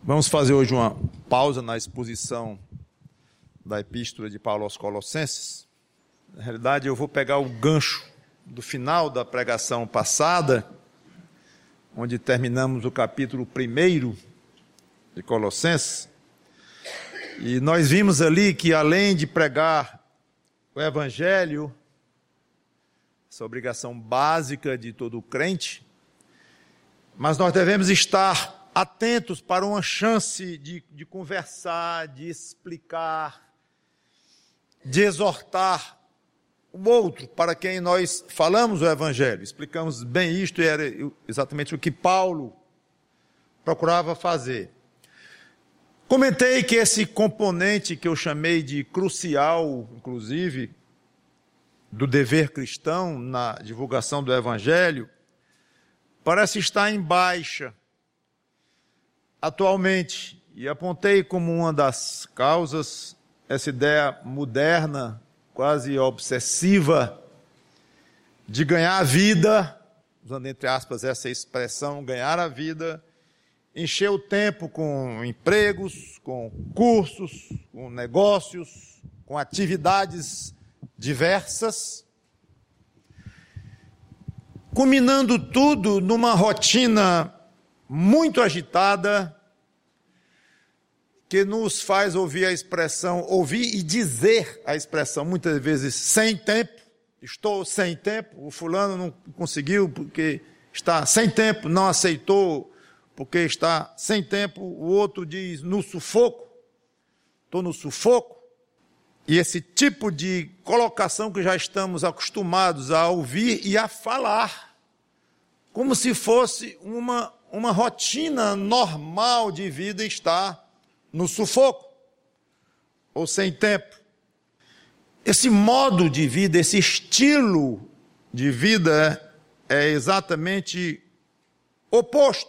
Vamos fazer hoje uma pausa na exposição da Epístola de Paulo aos Colossenses. Na realidade, eu vou pegar o gancho do final da pregação passada, onde terminamos o capítulo 1 de Colossenses. E nós vimos ali que, além de pregar o Evangelho, essa obrigação básica de todo crente, mas nós devemos estar atentos para uma chance de conversar, de explicar, de exortar o outro para quem nós falamos o Evangelho. Explicamos bem isto e era exatamente o que Paulo procurava fazer. Comentei que esse componente que eu chamei de crucial, inclusive, do dever cristão na divulgação do Evangelho, parece estar em baixa atualmente, e apontei como uma das causas essa ideia moderna, quase obsessiva, de ganhar a vida, usando entre aspas essa expressão, ganhar a vida, encher o tempo com empregos, com cursos, com negócios, com atividades diversas, culminando tudo numa rotina muito agitada, que nos faz ouvir e dizer a expressão, muitas vezes, sem tempo, estou sem tempo, o fulano não conseguiu porque está sem tempo, não aceitou porque está sem tempo, o outro diz, no sufoco, estou no sufoco, e esse tipo de colocação que já estamos acostumados a ouvir e a falar, como se fosse uma rotina normal de vida está no sufoco, ou sem tempo. Esse modo de vida, esse estilo de vida é exatamente oposto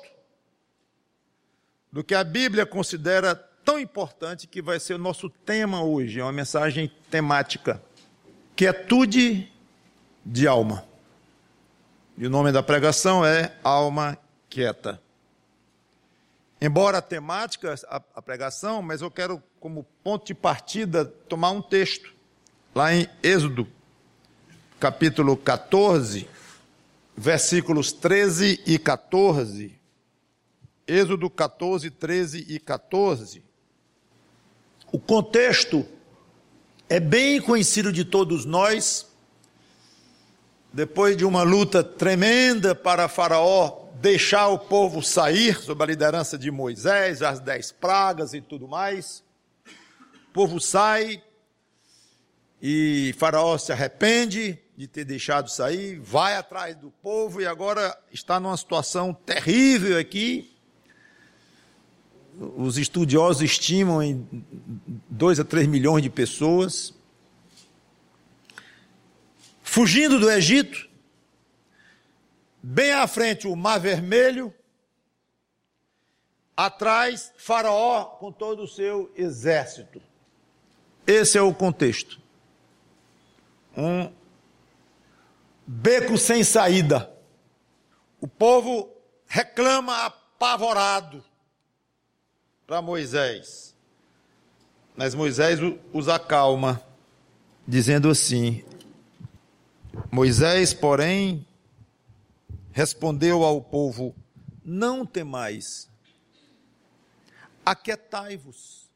do que a Bíblia considera tão importante, que vai ser o nosso tema hoje, é uma mensagem temática, quietude de alma. E o nome da pregação é Alma Quieta. Embora a temática, a pregação, mas eu quero, como ponto de partida, tomar um texto, lá em Êxodo, capítulo 14, versículos 13 e 14. Êxodo 14, 13 e 14. O contexto é bem conhecido de todos nós. Depois de uma luta tremenda para Faraó deixar o povo sair, sob a liderança de Moisés, as 10 pragas e tudo mais, o povo sai e Faraó se arrepende de ter deixado sair, vai atrás do povo e agora está numa situação terrível aqui. Os estudiosos estimam em 2 a 3 milhões de pessoas fugindo do Egito. Bem à frente o Mar Vermelho, atrás Faraó com todo o seu exército. Esse é o contexto. Um beco sem saída. O povo reclama apavorado para Moisés. Mas Moisés os acalma, dizendo assim: Moisés, porém, respondeu ao povo: não temais, aquietai-vos,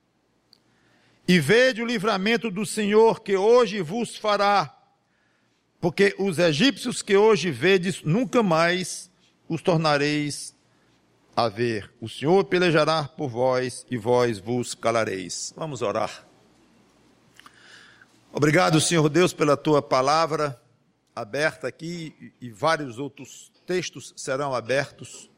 e vede o livramento do Senhor que hoje vos fará, porque os egípcios que hoje vedes, nunca mais os tornareis a ver. O Senhor pelejará por vós, e vós vos calareis. Vamos orar. Obrigado, Senhor Deus, pela tua palavra aberta aqui, e vários outros textos serão abertos,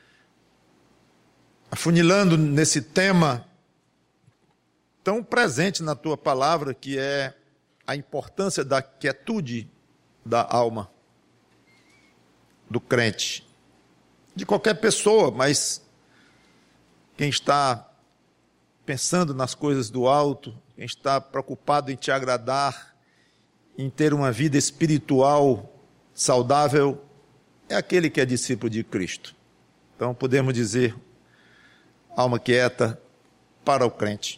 afunilando nesse tema tão presente na tua palavra, que é a importância da quietude da alma do crente, de qualquer pessoa, mas quem está pensando nas coisas do alto, quem está preocupado em te agradar, em ter uma vida espiritual saudável, é aquele que é discípulo de Cristo. Então podemos dizer, alma quieta para o crente.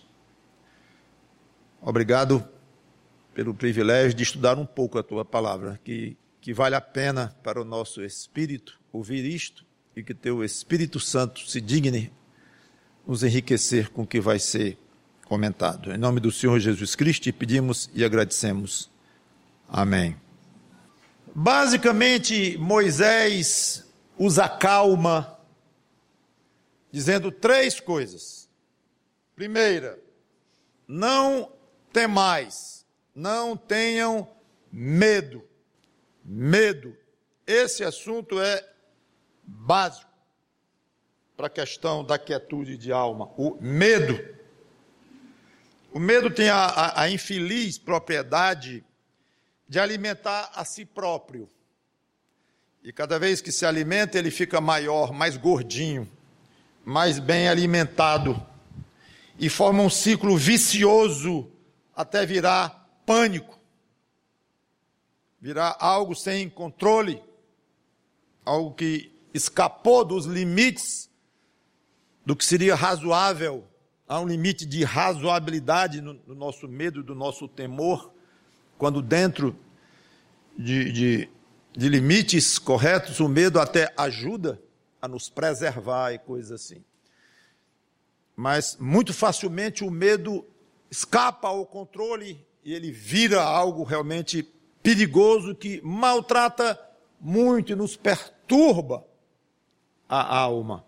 Obrigado pelo privilégio de estudar um pouco a tua palavra, que vale a pena para o nosso espírito ouvir isto e que teu Espírito Santo se digne nos enriquecer com o que vai ser comentado. Em nome do Senhor Jesus Cristo, pedimos e agradecemos. Amém. Basicamente, Moisés os acalma, dizendo 3 coisas. Primeira, não temais, não tenham medo. Medo. Esse assunto é básico para a questão da quietude de alma. O medo. O medo tem a infeliz propriedade de alimentar a si próprio. E cada vez que se alimenta, ele fica maior, mais gordinho, mais bem alimentado. E forma um ciclo vicioso até virar pânico. Virar algo sem controle. Algo que escapou dos limites do que seria razoável. Há um limite de razoabilidade no nosso medo, do nosso temor, quando dentro de limites corretos, o medo até ajuda a nos preservar e coisas assim. Mas muito facilmente o medo escapa ao controle e ele vira algo realmente perigoso que maltrata muito e nos perturba a alma.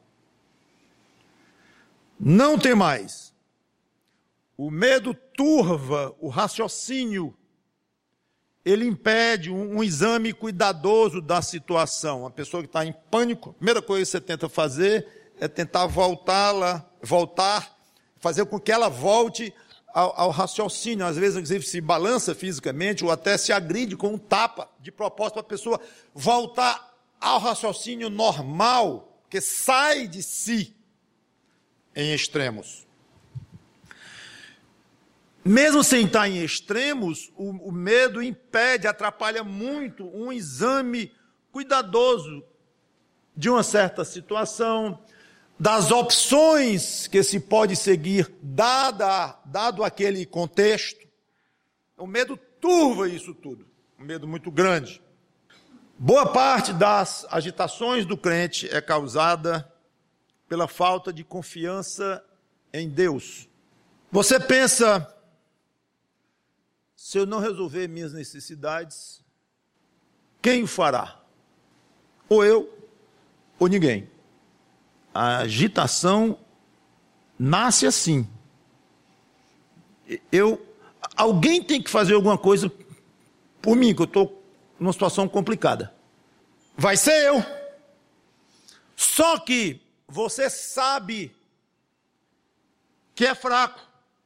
Não tem mais. O medo turva o raciocínio. Ele impede um exame cuidadoso da situação. Uma pessoa que está em pânico, a primeira coisa que você tenta fazer é tentar voltar, fazer com que ela volte ao raciocínio. Às vezes, inclusive, se balança fisicamente ou até se agride com um tapa de propósito para a pessoa voltar ao raciocínio normal, que sai de si em extremos. Mesmo sem estar em extremos, o medo impede, atrapalha muito um exame cuidadoso de uma certa situação, das opções que se pode seguir, dado aquele contexto. O medo turva isso tudo, um medo muito grande. Boa parte das agitações do crente é causada pela falta de confiança em Deus. Você pensa, se eu não resolver minhas necessidades, quem o fará? Ou eu, ou ninguém. A agitação nasce assim. Alguém tem que fazer alguma coisa por mim, que eu estou numa situação complicada. Vai ser eu. Só que você sabe que é fraco.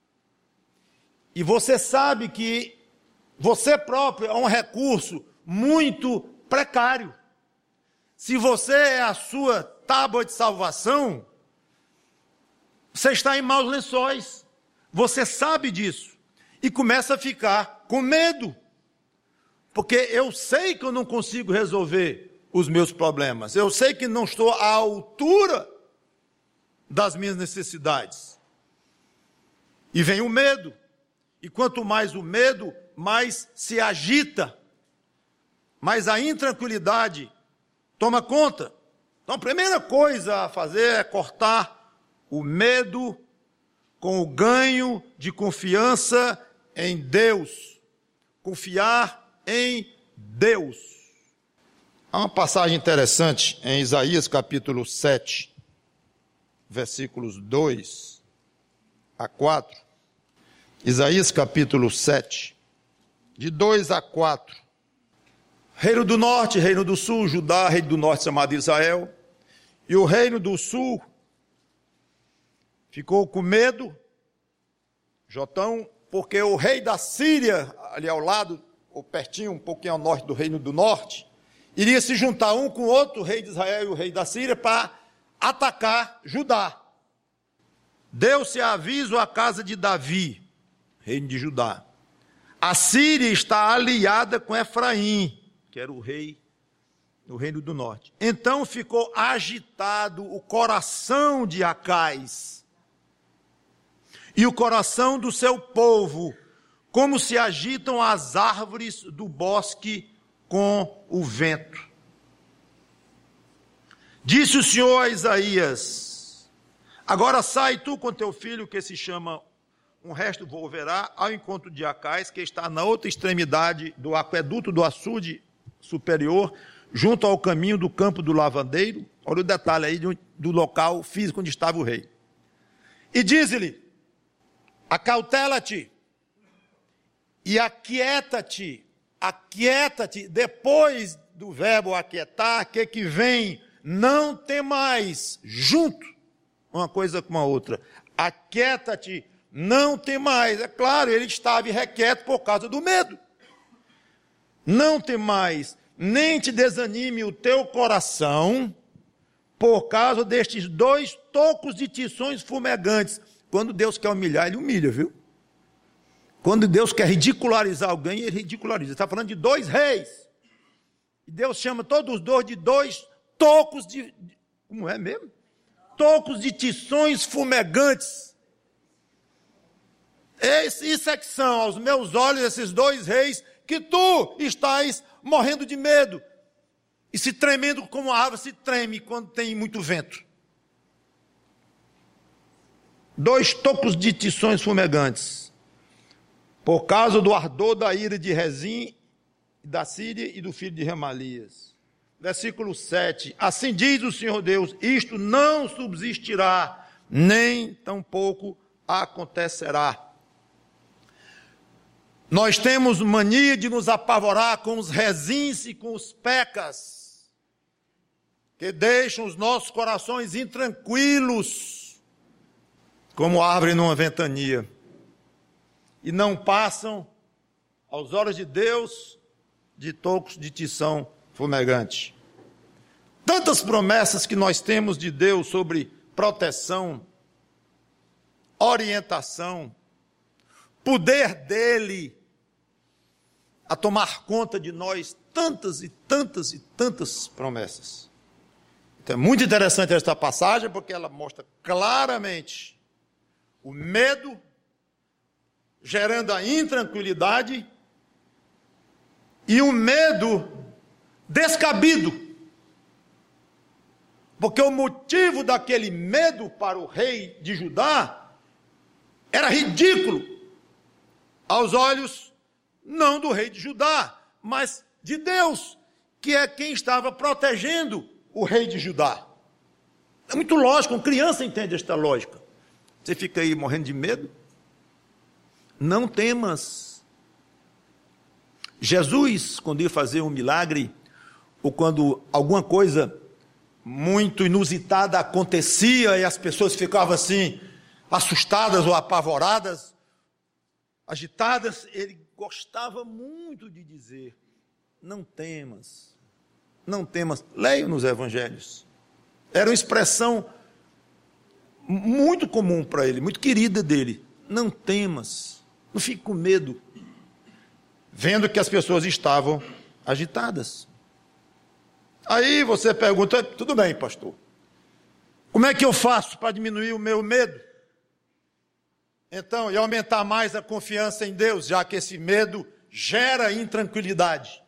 E você sabe que você próprio é um recurso muito precário. Se você é a sua tábua de salvação, você está em maus lençóis. Você sabe disso. E começa a ficar com medo. Porque eu sei que eu não consigo resolver os meus problemas. Eu sei que não estou à altura das minhas necessidades. E vem o medo. E quanto mais o medo, mais se agita. Mais a intranquilidade toma conta. Então a primeira coisa a fazer é cortar o medo com o ganho de confiança em Deus. Confiar em Deus. Há uma passagem interessante em Isaías capítulo 7, versículos 2 a 4. Isaías capítulo 7, de 2 a 4. Reino do norte, reino do sul, Judá, reino do norte chamado Israel. E o reino do sul ficou com medo, Jotão, porque o rei da Síria, ali ao lado, ou pertinho, um pouquinho ao norte do reino do norte, iria se juntar um com o outro, o rei de Israel e o rei da Síria, para atacar Judá. Deu-se aviso à casa de Davi, reino de Judá. A Síria está aliada com Efraim, que era o rei do reino do norte. Então ficou agitado o coração de Acais, e o coração do seu povo, como se agitam as árvores do bosque com o vento. Disse o Senhor a Isaías: agora sai tu com teu filho, que se chama um resto volverá, ao encontro de Acais, que está na outra extremidade do aqueduto do açude superior, junto ao caminho do campo do lavandeiro. Olha o detalhe aí do local físico onde estava o rei. E diz-lhe: acautela-te e aquieta-te. Aquieta-te, depois do verbo aquietar, que vem não temais, junto uma coisa com a outra. Aquieta-te, não temais. É claro, ele estava irrequieto por causa do medo. Não temais, nem te desanime o teu coração por causa destes 2 tocos de tições fumegantes. Quando Deus quer humilhar, ele humilha, viu? Quando Deus quer ridicularizar alguém, ele ridiculariza. Ele está falando de 2 reis. E Deus chama todos os 2 de 2 tocos de... Como é mesmo? Tocos de tições fumegantes. Isso é que são, aos meus olhos, esses 2 reis que tu estás morrendo de medo e se tremendo como a árvore se treme quando tem muito vento. 2 tocos de tições fumegantes, por causa do ardor da ira de Rezim, da Síria e do filho de Remalias. Versículo 7, assim diz o Senhor Deus: isto não subsistirá, nem tampouco acontecerá. Nós temos mania de nos apavorar com os rezins e com os pecas, que deixam os nossos corações intranquilos, como árvore numa ventania, e não passam, aos olhos de Deus, de tocos de tição fumegante. Tantas promessas que nós temos de Deus sobre proteção, orientação, poder dele a tomar conta de nós, tantas e tantas e tantas promessas. Então é muito interessante esta passagem, porque ela mostra claramente o medo gerando a intranquilidade e o medo descabido, porque o motivo daquele medo para o rei de Judá era ridículo aos olhos não do rei de Judá, mas de Deus, que é quem estava protegendo o rei de Judá. É muito lógico, uma criança entende esta lógica. Você fica aí morrendo de medo? Não temas. Jesus, quando ia fazer um milagre, ou quando alguma coisa muito inusitada acontecia e as pessoas ficavam assim, assustadas ou apavoradas, agitadas, ele gostava muito de dizer: não temas, não temas. Leiam nos evangelhos. Era uma expressão muito comum para ele, muito querida dele. Não temas, não fique com medo, vendo que as pessoas estavam agitadas. Aí você pergunta: tudo bem, pastor, como é que eu faço para diminuir o meu medo? Então, e aumentar mais a confiança em Deus, já que esse medo gera intranquilidade.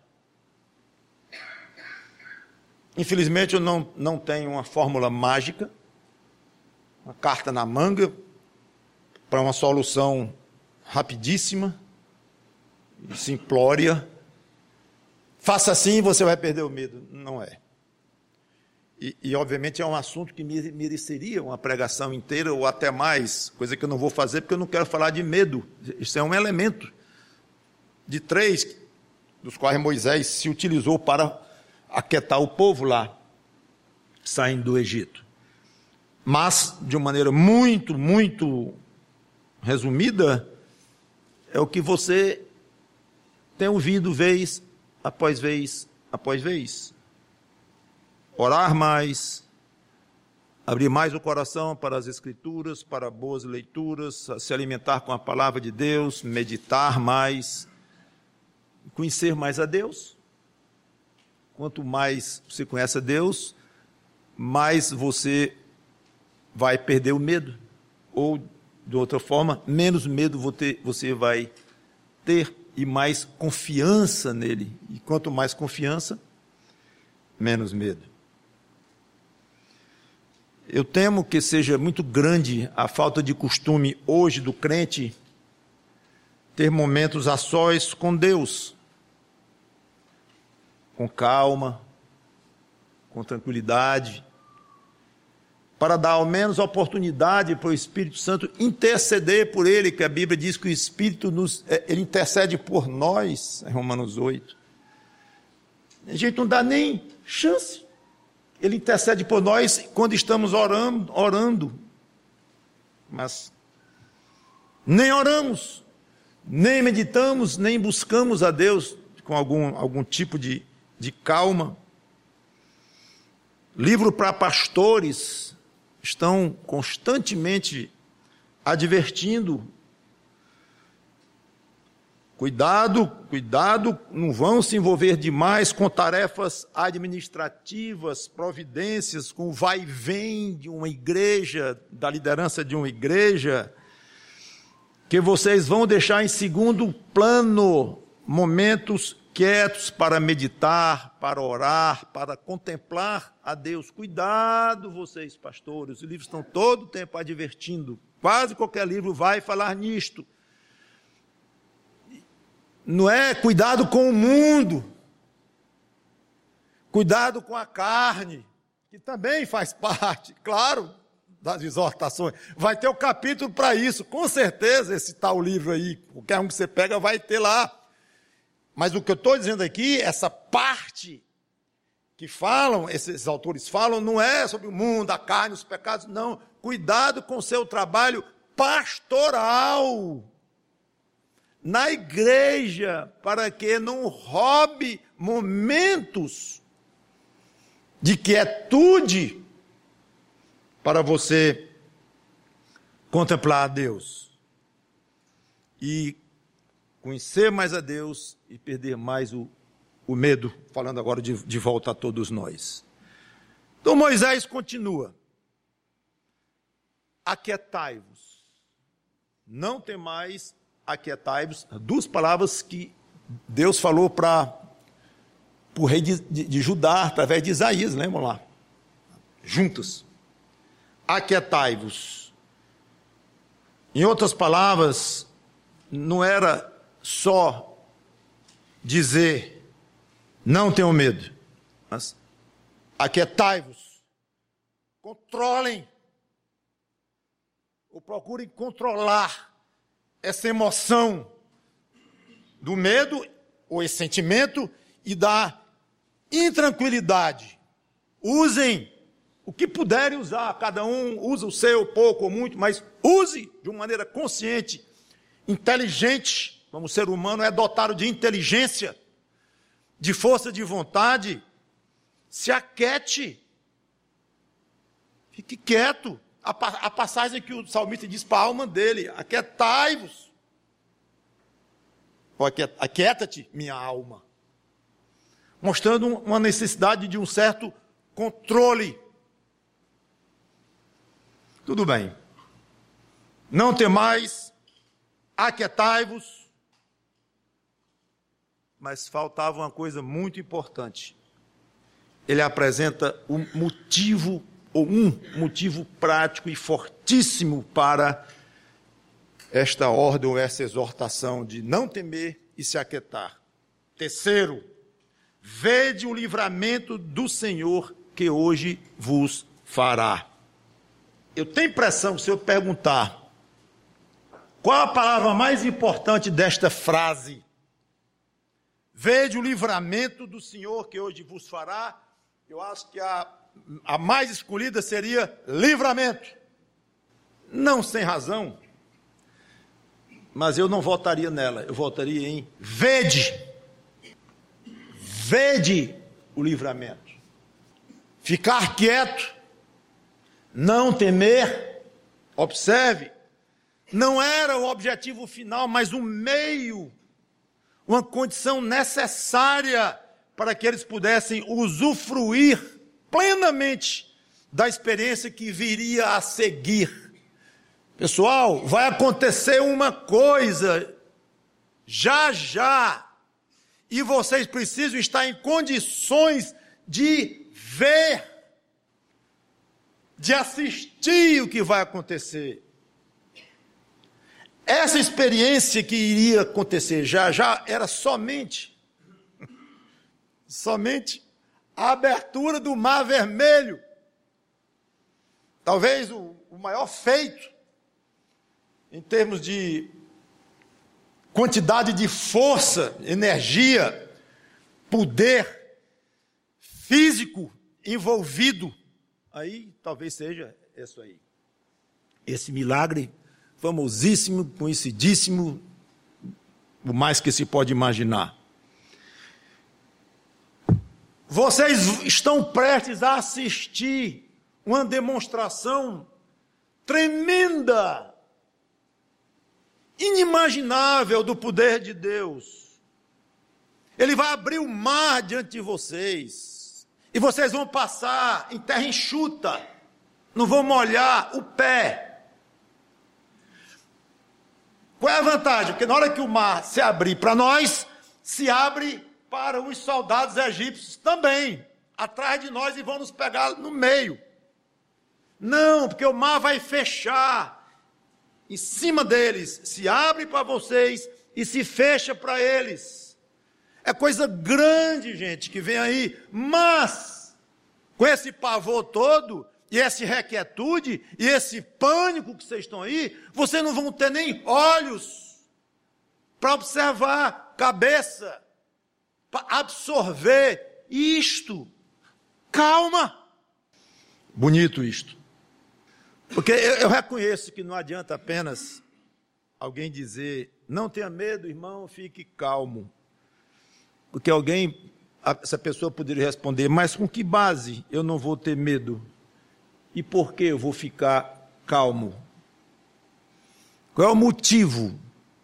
Infelizmente, eu não tenho uma fórmula mágica, uma carta na manga, para uma solução rapidíssima e simplória. Faça assim e você vai perder o medo. Não é. E obviamente é um assunto que mereceria uma pregação inteira ou até mais, coisa que eu não vou fazer porque eu não quero falar de medo. Isso é um elemento de 3, dos quais Moisés se utilizou para aquietar o povo lá, saindo do Egito. Mas, de uma maneira muito, muito resumida, é o que você tem ouvido vez após vez após vez. Orar mais, abrir mais o coração para as Escrituras, para boas leituras, se alimentar com a palavra de Deus, meditar mais, conhecer mais a Deus. Quanto mais você conhece a Deus, mais você vai perder o medo, ou de outra forma, menos medo você vai ter e mais confiança nele. E quanto mais confiança, menos medo. Eu temo que seja muito grande a falta de costume hoje do crente ter momentos a sós com Deus, com calma, com tranquilidade, para dar ao menos a oportunidade para o Espírito Santo interceder por ele, que a Bíblia diz que o Espírito ele intercede por nós, em Romanos 8. A gente não dá nem chance. Ele intercede por nós quando estamos orando. Mas nem oramos, nem meditamos, nem buscamos a Deus com algum tipo de calma. Livro para pastores estão constantemente advertindo. Cuidado, não vão se envolver demais com tarefas administrativas, providências, com o vai e vem de uma igreja, da liderança de uma igreja, que vocês vão deixar em segundo plano momentos quietos para meditar, para orar, para contemplar a Deus. Cuidado vocês, pastores, os livros estão todo o tempo advertindo, quase qualquer livro vai falar nisto. Não é cuidado com o mundo, cuidado com a carne, que também faz parte, claro, das exortações. Vai ter o capítulo para isso, com certeza, esse tal livro aí, qualquer um que você pega vai ter lá. Mas o que eu estou dizendo aqui, essa parte que falam, esses autores falam, não é sobre o mundo, a carne, os pecados, não. Cuidado com o seu trabalho pastoral na igreja, para que não roube momentos de quietude para você contemplar a Deus e conhecer mais a Deus e perder mais o medo, falando agora de volta a todos nós. Então Moisés continua: aquietai-vos, não temais, aquietai-vos, duas palavras que Deus falou para o rei de Judá, através de Isaías, lembram lá? Juntas. Aquietai-vos. Em outras palavras, não era só dizer, não tenham medo, mas aquietai-vos, controlem, ou procurem controlar essa emoção do medo, ou esse sentimento, e da intranquilidade. Usem o que puderem usar, cada um usa o seu, pouco ou muito, mas use de uma maneira consciente, inteligente, como o ser humano é dotado de inteligência, de força de vontade. Se aquiete, fique quieto. A passagem que o salmista diz para a alma dele: aquietai-vos, aquieta-te, minha alma, mostrando uma necessidade de um certo controle. Tudo bem, não temais, aquietai-vos, mas faltava uma coisa muito importante. Ele apresenta um motivo prático e fortíssimo para esta ordem ou essa exortação de não temer e se aquietar. Terceiro, vede o livramento do Senhor que hoje vos fará. Eu tenho impressão que, se eu perguntar qual a palavra mais importante desta frase, vede o livramento do Senhor que hoje vos fará, eu acho que a mais escolhida seria livramento. Não sem razão, mas eu não votaria nela, eu votaria em vede. Vede o livramento. Ficar quieto, não temer, observe, não era o objetivo final, mas um meio, uma condição necessária para que eles pudessem usufruir plenamente da experiência que viria a seguir. Pessoal, vai acontecer uma coisa já, e vocês precisam estar em condições de ver, de assistir o que vai acontecer. Essa experiência que iria acontecer já era somente a abertura do Mar Vermelho. Talvez o maior feito em termos de quantidade de força, energia, poder físico envolvido. Aí talvez seja isso aí. Esse milagre famosíssimo, conhecidíssimo, o mais que se pode imaginar. Vocês estão prestes a assistir uma demonstração tremenda, inimaginável do poder de Deus. Ele vai abrir o mar diante de vocês, e vocês vão passar em terra enxuta, não vão molhar o pé. Qual é a vantagem? Porque na hora que o mar se abrir para nós, se abre para os soldados egípcios também, atrás de nós, e vão nos pegar no meio. Não, porque o mar vai fechar em cima deles, se abre para vocês e se fecha para eles. É coisa grande, gente, que vem aí, mas com esse pavor todo, e essa requietude, e esse pânico que vocês estão aí, vocês não vão ter nem olhos para observar, cabeça, para absorver isto. Calma. Bonito isto. Porque eu reconheço que não adianta apenas alguém dizer, não tenha medo, irmão, fique calmo. Porque essa pessoa poderia responder, mas com que base eu não vou ter medo? E por que eu vou ficar calmo? Qual é o motivo?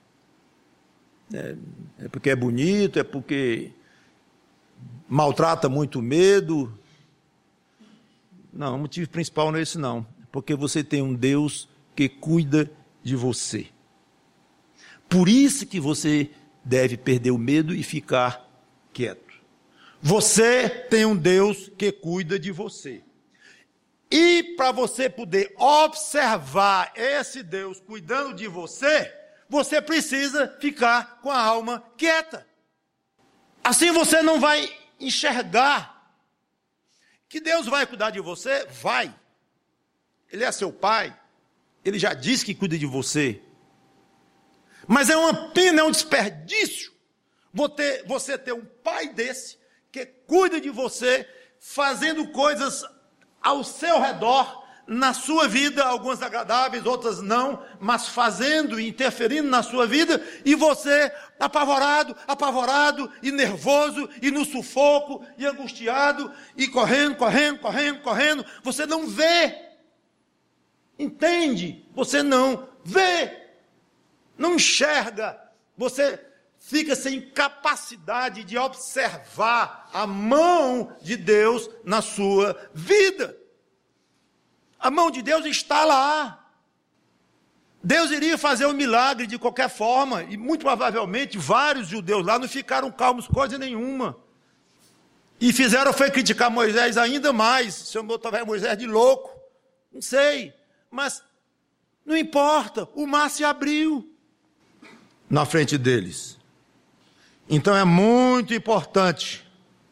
É porque é bonito, é porque maltrata muito o medo? Não, o motivo principal não é esse não. Porque você tem um Deus que cuida de você. Por isso que você deve perder o medo e ficar quieto. Você tem um Deus que cuida de você. E para você poder observar esse Deus cuidando de você, você precisa ficar com a alma quieta. Assim você não vai enxergar que Deus vai cuidar de você. Vai. Ele é seu pai. Ele já disse que cuida de você. Mas é uma pena, é um desperdício você ter um pai desse que cuida de você, fazendo coisas ao seu redor, na sua vida, algumas agradáveis, outras não, mas fazendo e interferindo na sua vida, e você apavorado, e nervoso, e no sufoco, e angustiado, e correndo, você não vê, entende? Você não vê, não enxerga, você fica sem capacidade de observar a mão de Deus na sua vida. A mão de Deus está lá. Deus iria fazer um milagre de qualquer forma, e muito provavelmente vários judeus lá não ficaram calmos coisa nenhuma. E fizeram foi criticar Moisés ainda mais, chamou talvez Moisés de louco, não sei, mas não importa, o mar se abriu na frente deles. Então é muito importante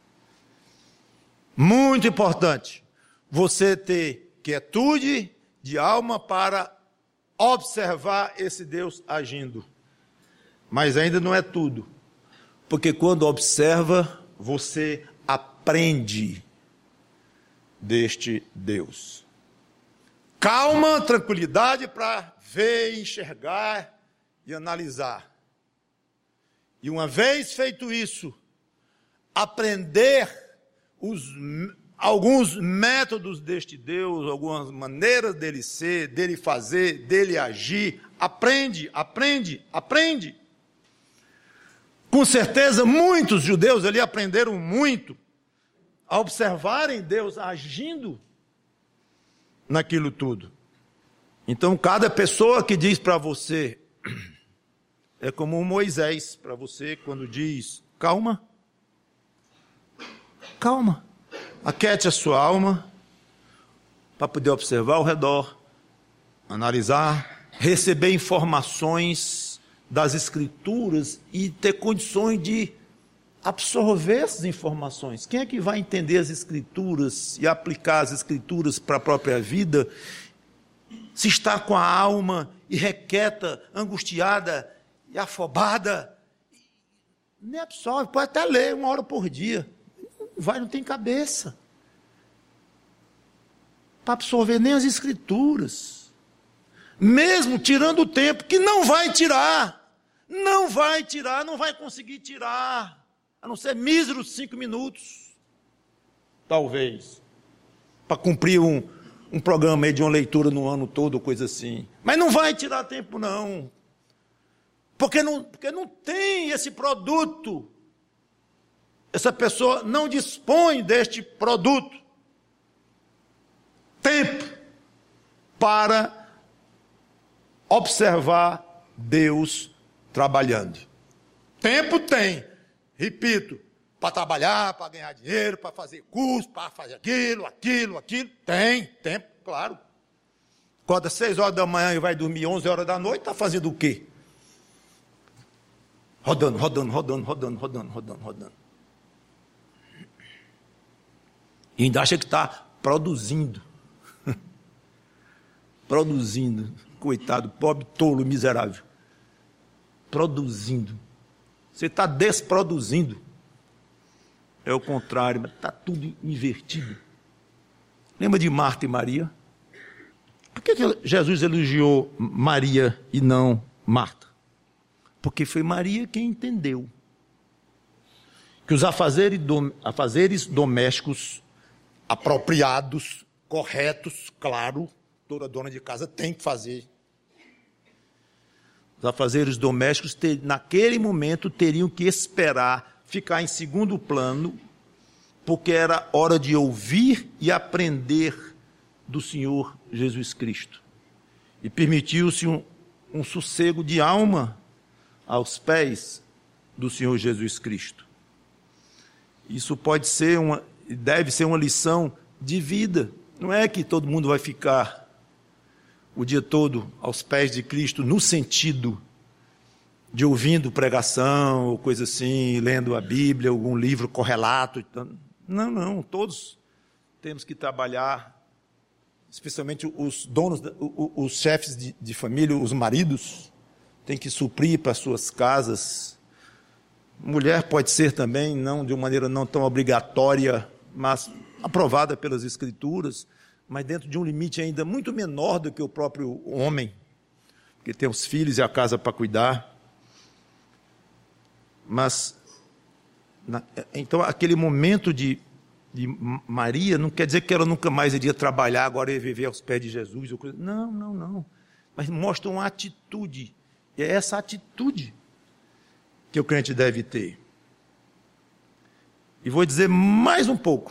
você ter quietude de alma para observar esse Deus agindo. Mas ainda não é tudo, porque quando observa, você aprende deste Deus. Calma, tranquilidade para ver, enxergar e analisar. E uma vez feito isso, aprender alguns métodos deste Deus, algumas maneiras dele ser, dele fazer, dele agir. Aprende. Com certeza, muitos judeus ali aprenderam muito a observarem Deus agindo naquilo tudo. Então, cada pessoa que diz para você, é como Moisés para você quando diz, calma, calma, aquete a sua alma para poder observar ao redor, analisar, receber informações das Escrituras e ter condições de absorver essas informações. Quem é que vai entender as Escrituras e aplicar as Escrituras para a própria vida se está com a alma irrequieta, angustiada e afobada? Nem absorve, pode até ler 1 hora por dia. Não tem cabeça para absorver nem as Escrituras. Mesmo tirando o tempo, que não vai tirar, não vai conseguir tirar, a não ser míseros 5 minutos, talvez, para cumprir um programa aí de uma leitura no ano todo, coisa assim. Mas não vai tirar tempo, não. Porque não tem esse produto. Essa pessoa não dispõe deste produto. Tempo para observar Deus trabalhando. Tempo tem, repito, para trabalhar, para ganhar dinheiro, para fazer curso, para fazer aquilo. Tem tempo, claro. Acorda 6 horas da manhã e vai dormir 11 horas da noite, está fazendo o quê? Rodando. E ainda acha que está produzindo. Produzindo. Coitado, pobre, tolo, miserável. Produzindo. Você está desproduzindo. É o contrário, mas está tudo invertido. Lembra de Marta e Maria? Por que Jesus elogiou Maria e não Marta? Porque foi Maria quem entendeu que os afazeres domésticos apropriados, corretos, claro, toda dona de casa tem que fazer. Os afazeres domésticos, naquele momento, teriam que esperar, ficar em segundo plano, porque era hora de ouvir e aprender do Senhor Jesus Cristo. E permitiu-se um sossego de alma aos pés do Senhor Jesus Cristo. Isso pode ser deve ser uma lição de vida. Não é que todo mundo vai ficar o dia todo aos pés de Cristo, no sentido de ouvindo pregação, ou coisa assim, lendo a Bíblia, algum livro correlato. Não, todos temos que trabalhar, especialmente os donos, os chefes de família, os maridos, têm que suprir para suas casas. Mulher pode ser também, não de uma maneira não tão obrigatória, mas aprovada pelas Escrituras, mas dentro de um limite ainda muito menor do que o próprio homem, porque tem os filhos e a casa para cuidar. Mas, então, aquele momento de Maria não quer dizer que ela nunca mais iria trabalhar, agora ia viver aos pés de Jesus. Não. Mas mostra uma atitude. E é essa atitude que o crente deve ter. E vou dizer mais um pouco.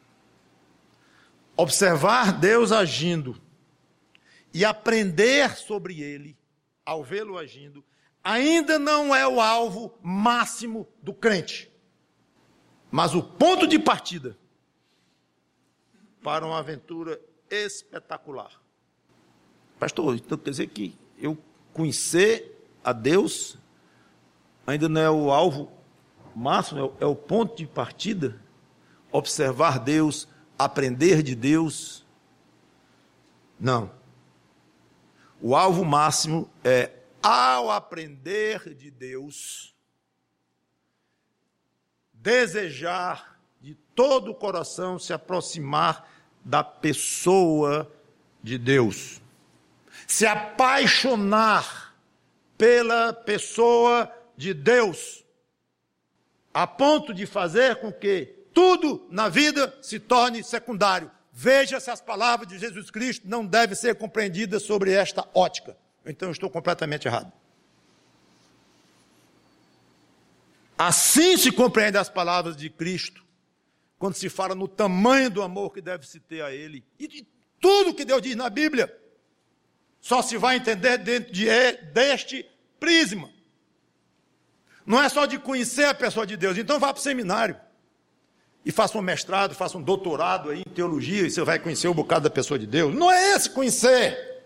Observar Deus agindo e aprender sobre Ele, ao vê-lo agindo, ainda não é o alvo máximo do crente, mas o ponto de partida para uma aventura espetacular. Pastor, então quer dizer que eu conhecer a Deus ainda não é o alvo máximo, é o ponto de partida? Observar Deus, aprender de Deus? Não. O alvo máximo é, ao aprender de Deus, desejar de todo o coração se aproximar da pessoa de Deus. Se apaixonar pela pessoa de Deus, a ponto de fazer com que tudo na vida se torne secundário. Veja se as palavras de Jesus Cristo não devem ser compreendidas sobre esta ótica. Então eu estou completamente errado. Assim se compreende as palavras de Cristo, quando se fala no tamanho do amor que deve se ter a Ele. E de tudo que Deus diz na Bíblia só se vai entender dentro deste prisma. Não é só de conhecer a pessoa de Deus. Então vá para o seminário e faça um mestrado, faça um doutorado aí em teologia e você vai conhecer um bocado da pessoa de Deus. Não é esse conhecer.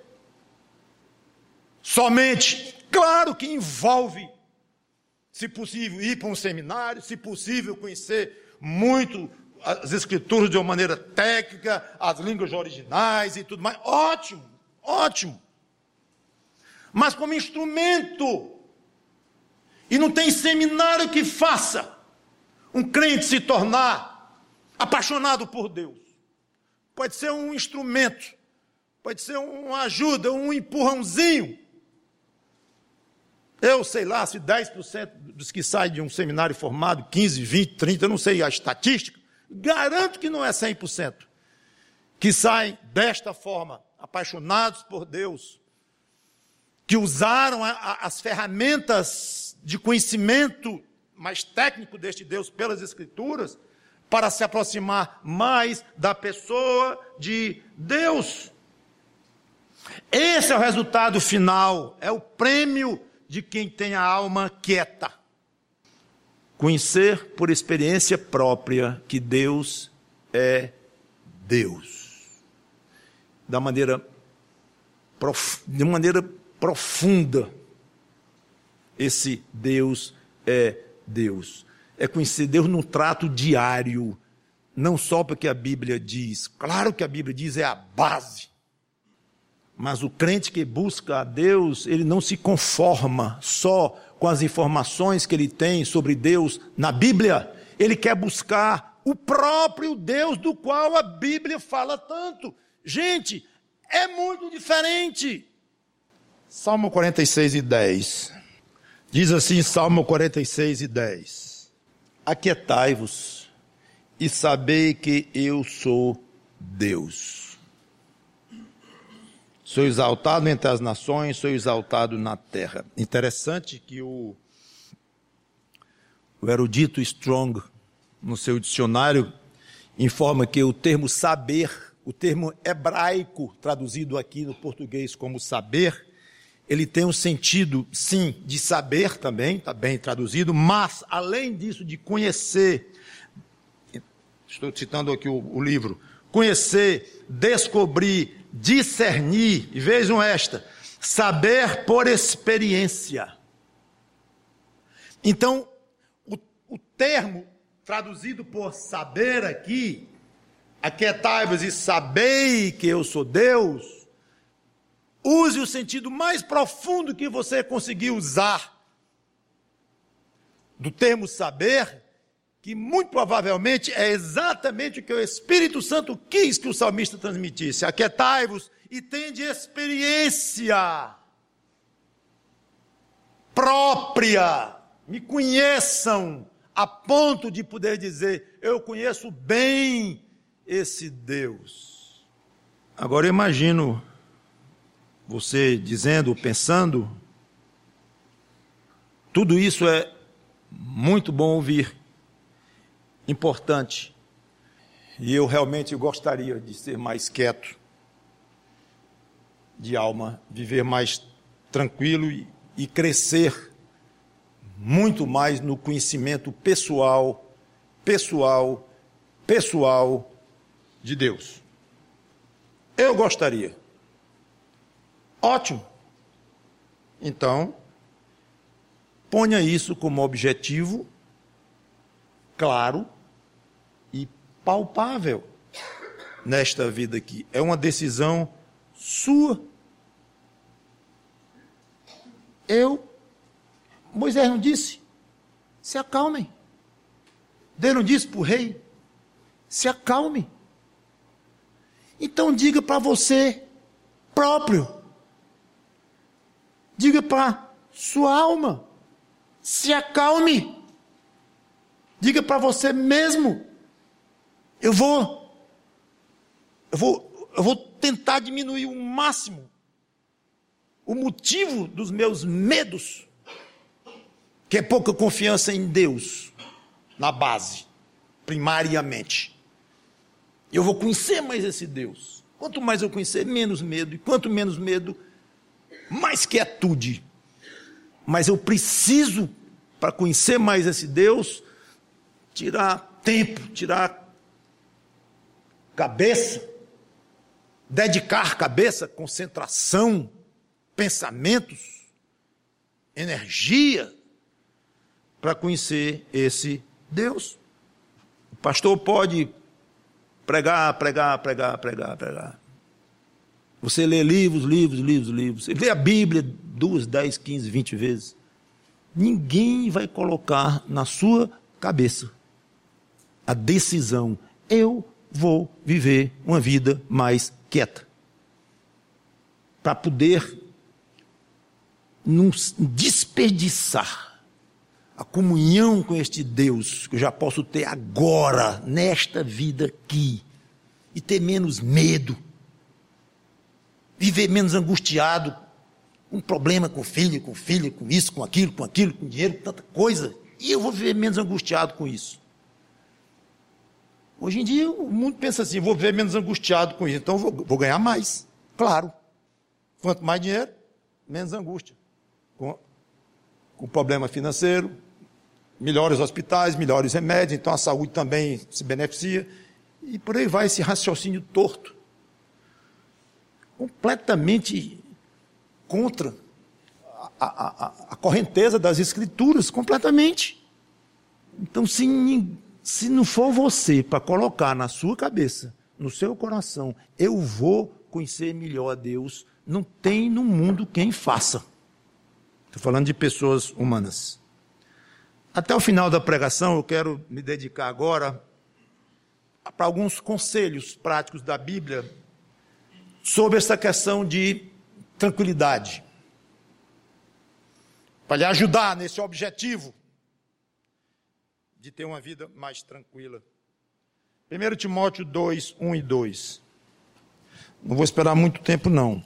Somente, claro que envolve, se possível, ir para um seminário, se possível, conhecer muito as escrituras de uma maneira técnica, as línguas originais e tudo mais. Ótimo, ótimo. Mas como instrumento. E não tem seminário que faça um crente se tornar apaixonado por Deus. Pode ser um instrumento, pode ser uma ajuda, um empurrãozinho. Eu sei lá, se 10% dos que saem de um seminário formado, 15, 20, 30, eu não sei a estatística, garanto que não é 100%, que saem desta forma, apaixonados por Deus, que usaram as ferramentas de conhecimento mais técnico deste Deus pelas Escrituras, para se aproximar mais da pessoa de Deus. Esse é o resultado final, é o prêmio de quem tem a alma quieta. Conhecer por experiência própria que Deus é Deus. De maneira profunda. Esse Deus é Deus. É conhecer Deus num trato diário. Não só porque a Bíblia diz. Claro que a Bíblia diz é a base. Mas o crente que busca a Deus, ele não se conforma só com as informações que ele tem sobre Deus na Bíblia. Ele quer buscar o próprio Deus do qual a Bíblia fala tanto. Gente, é muito diferente. Salmo 46:10. Diz assim, Salmo 46:10. Aquietai-vos e sabei que eu sou Deus. Sou exaltado entre as nações, sou exaltado na terra. Interessante que o erudito Strong, no seu dicionário, informa que o termo saber, o termo hebraico, traduzido aqui no português como saber, ele tem um sentido, sim, de saber também, está bem traduzido, mas, além disso, de conhecer, estou citando aqui o livro, conhecer, descobrir, discernir, e vejam esta, saber por experiência. Então, o termo traduzido por saber aqui, aquietai-vos e sabei que eu sou Deus, use o sentido mais profundo que você conseguir usar do termo saber, que muito provavelmente é exatamente o que o Espírito Santo quis que o salmista transmitisse. Aquietai-vos e tende experiência própria, me conheçam, a ponto de poder dizer, eu conheço bem esse Deus. Agora eu imagino você dizendo, pensando, tudo isso é muito bom ouvir, importante, e eu realmente gostaria de ser mais quieto, de alma, viver mais tranquilo e crescer muito mais no conhecimento pessoal de Deus. Eu gostaria. Ótimo. Então, ponha isso como objetivo claro e palpável nesta vida aqui. É uma decisão sua. Moisés não disse? Se acalmem. Deus não disse para o rei? Se acalme. Então diga para você próprio. Diga para sua alma. Se acalme. Diga para você mesmo. Eu vou tentar diminuir o máximo o motivo dos meus medos, que é pouca confiança em Deus, na base, primariamente. Eu vou conhecer mais esse Deus. Quanto mais eu conhecer, menos medo. E quanto menos medo, mais quietude. Mas eu preciso, para conhecer mais esse Deus, tirar tempo, tirar cabeça, dedicar cabeça, concentração, pensamentos, energia, para conhecer esse Deus. O pastor pode pregar. Você lê livros. Você lê a Bíblia 2, 10, 15, 20 vezes. Ninguém vai colocar na sua cabeça a decisão: eu vou viver uma vida mais quieta. Para poder não desperdiçar a comunhão com este Deus, que eu já posso ter agora, nesta vida aqui, e ter menos medo, viver menos angustiado, um problema com filho, com isso, com aquilo, com dinheiro, com tanta coisa, e eu vou viver menos angustiado com isso. Hoje em dia o mundo pensa assim: vou viver menos angustiado com isso, então vou ganhar mais. Claro, quanto mais dinheiro, menos angústia. Com problema financeiro, melhores hospitais, melhores remédios, então a saúde também se beneficia, e por aí vai esse raciocínio torto, completamente contra a correnteza das Escrituras, completamente. Então, se não for você para colocar na sua cabeça, no seu coração, eu vou conhecer melhor a Deus, não tem no mundo quem faça. Estou falando de pessoas humanas. Até o final da pregação, eu quero me dedicar agora para alguns conselhos práticos da Bíblia sobre essa questão de tranquilidade, para lhe ajudar nesse objetivo de ter uma vida mais tranquila. 1 Timóteo 2, 1 e 2. Não vou esperar muito tempo, não.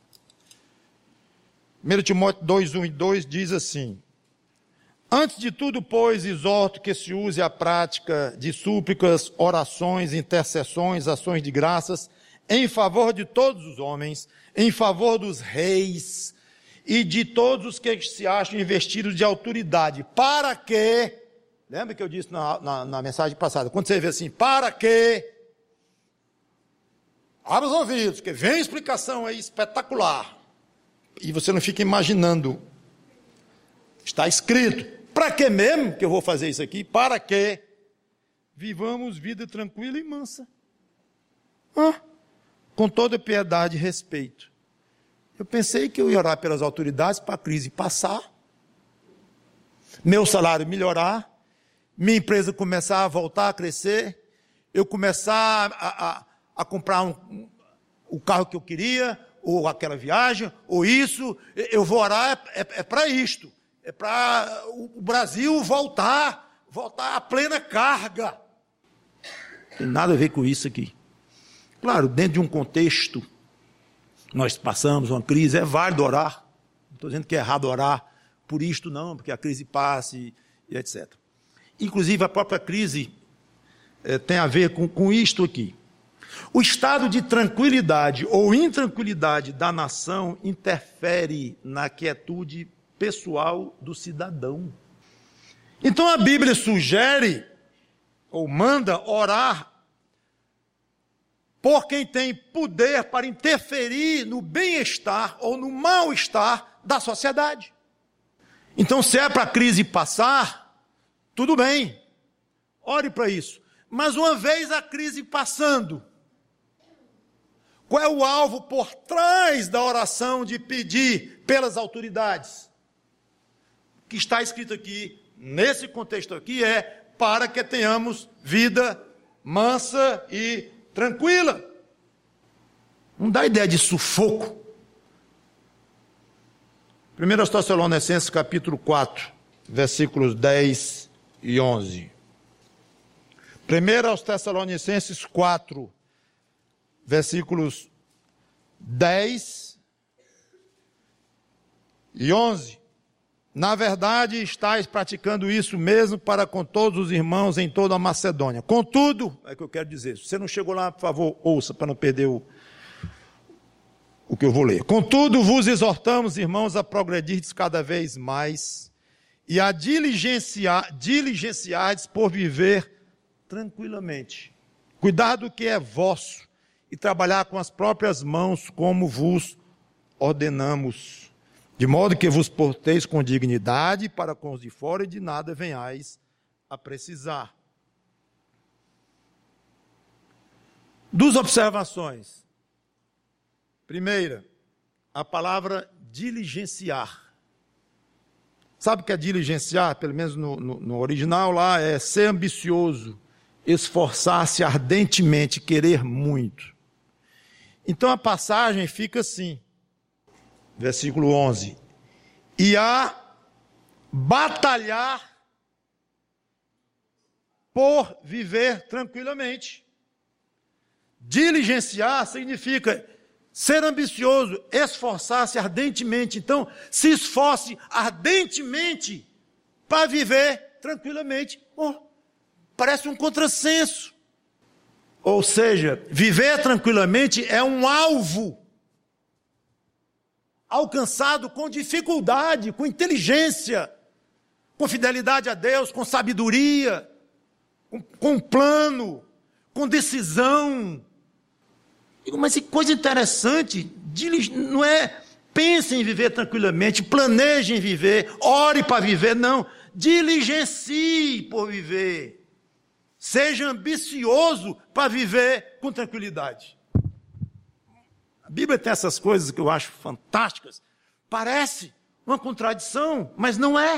1 Timóteo 2, 1 e 2 diz assim: antes de tudo, pois, exorto que se use a prática de súplicas, orações, intercessões, ações de graças, em favor de todos os homens, em favor dos reis e de todos os que se acham investidos de autoridade, para que, lembra que eu disse na mensagem passada, quando você vê assim, para que, abra os ouvidos, que vem explicação aí espetacular, e você não fica imaginando, está escrito, para que mesmo que eu vou fazer isso aqui? Para que vivamos vida tranquila e mansa, com toda piedade e respeito. Eu pensei que eu ia orar pelas autoridades para a crise passar, meu salário melhorar, minha empresa começar a voltar a crescer, eu começar a comprar o carro que eu queria, ou aquela viagem, ou isso, eu vou orar é para isto, é para o Brasil voltar à plena carga. Não tem nada a ver com isso aqui. Claro, dentro de um contexto, nós passamos uma crise, é válido orar, não estou dizendo que é errado orar por isto não, porque a crise passe e etc. Inclusive a própria crise tem a ver com isto aqui. O estado de tranquilidade ou intranquilidade da nação interfere na quietude pessoal do cidadão. Então a Bíblia sugere ou manda orar por quem tem poder para interferir no bem-estar ou no mal-estar da sociedade. Então, se é para a crise passar, tudo bem, ore para isso. Mas uma vez a crise passando, qual é o alvo por trás da oração de pedir pelas autoridades? O que está escrito aqui, nesse contexto aqui, é para que tenhamos vida mansa e tranquila. Não dá ideia de sufoco. 1 Tessalonicenses capítulo 4, versículos 10 e 11. 1 Tessalonicenses 4, versículos 10 e 11. Na verdade, estáis praticando isso mesmo para com todos os irmãos em toda a Macedônia. Contudo, é o que eu quero dizer, se você não chegou lá, por favor, ouça, para não perder o que eu vou ler. Contudo, vos exortamos, irmãos, a progredirdes cada vez mais e a diligenciardes por viver tranquilamente. Cuidar do que é vosso e trabalhar com as próprias mãos como vos ordenamos. De modo que vos porteis com dignidade para com os de fora e de nada venhais a precisar. Duas observações. Primeira, a palavra diligenciar. Sabe o que é diligenciar? Pelo menos no original lá é ser ambicioso, esforçar-se ardentemente, querer muito. Então a passagem fica assim, versículo 11. E a batalhar por viver tranquilamente. Diligenciar significa ser ambicioso, esforçar-se ardentemente. Então, se esforce ardentemente para viver tranquilamente. Parece um contrassenso. Ou seja, viver tranquilamente é um alvo alcançado com dificuldade, com inteligência, com fidelidade a Deus, com sabedoria, com plano, com decisão. Mas que coisa interessante, não é pense em viver tranquilamente, planeje em viver, ore para viver, não, diligencie por viver, seja ambicioso para viver com tranquilidade. A Bíblia tem essas coisas que eu acho fantásticas, parece uma contradição, mas não é.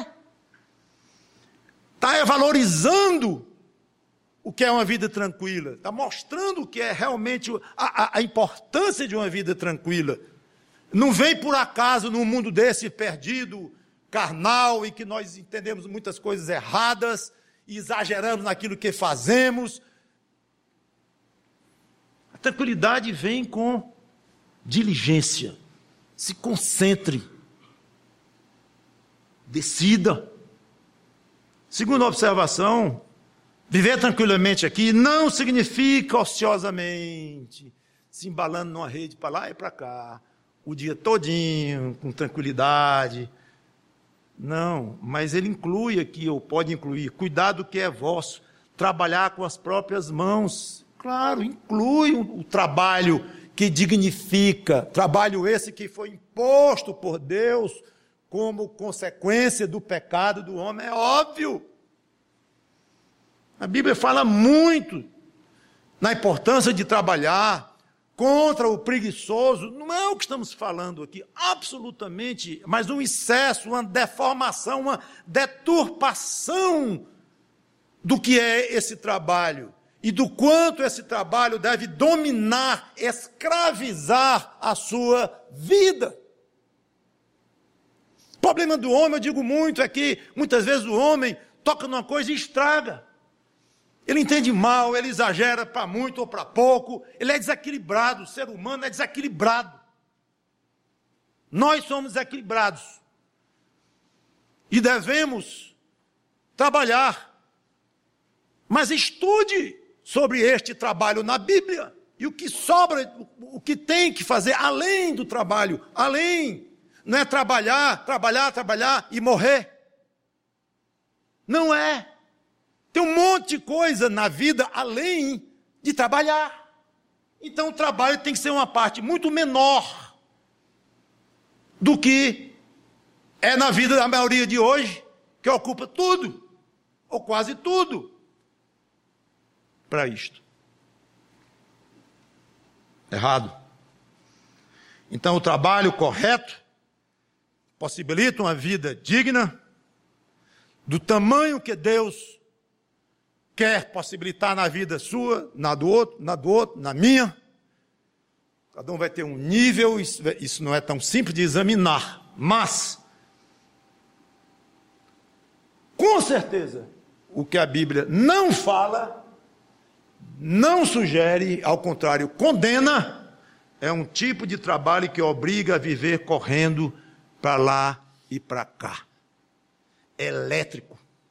Está valorizando o que é uma vida tranquila, está mostrando o que é realmente a importância de uma vida tranquila. Não vem por acaso num mundo desse perdido, carnal, em que nós entendemos muitas coisas erradas e exageramos naquilo que fazemos. A tranquilidade vem com diligência. Se concentre. Decida. Segunda observação, viver tranquilamente aqui não significa ociosamente, se embalando numa rede para lá e para cá, o dia todinho, com tranquilidade. Não, mas ele inclui aqui, ou pode incluir, cuidar do que é vosso, trabalhar com as próprias mãos. Claro, inclui o trabalho que dignifica, trabalho esse que foi imposto por Deus como consequência do pecado do homem, é óbvio. A Bíblia fala muito na importância de trabalhar contra o preguiçoso. Não é o que estamos falando aqui, absolutamente, mas um excesso, uma deformação, uma deturpação do que é esse trabalho e do quanto esse trabalho deve dominar, escravizar a sua vida. O problema do homem, eu digo muito, é que muitas vezes o homem toca numa coisa e estraga. Ele entende mal, ele exagera para muito ou para pouco, ele é desequilibrado, o ser humano é desequilibrado. Nós somos desequilibrados. E devemos trabalhar. Mas estude sobre este trabalho na Bíblia. E o que sobra, o que tem que fazer além do trabalho, além. Não é trabalhar e morrer. Não é. Tem um monte de coisa na vida além de trabalhar. Então o trabalho tem que ser uma parte muito menor do que é na vida da maioria de hoje, que ocupa tudo, ou quase tudo, para isto. Errado. Então o trabalho correto possibilita uma vida digna, do tamanho que Deus quer possibilitar na vida sua, na do outro, na minha. Cada um vai ter um nível, isso não é tão simples de examinar, mas, com certeza, o que a Bíblia não fala, não sugere, ao contrário, condena, é um tipo de trabalho que obriga a viver correndo para lá e para cá. Elétrico.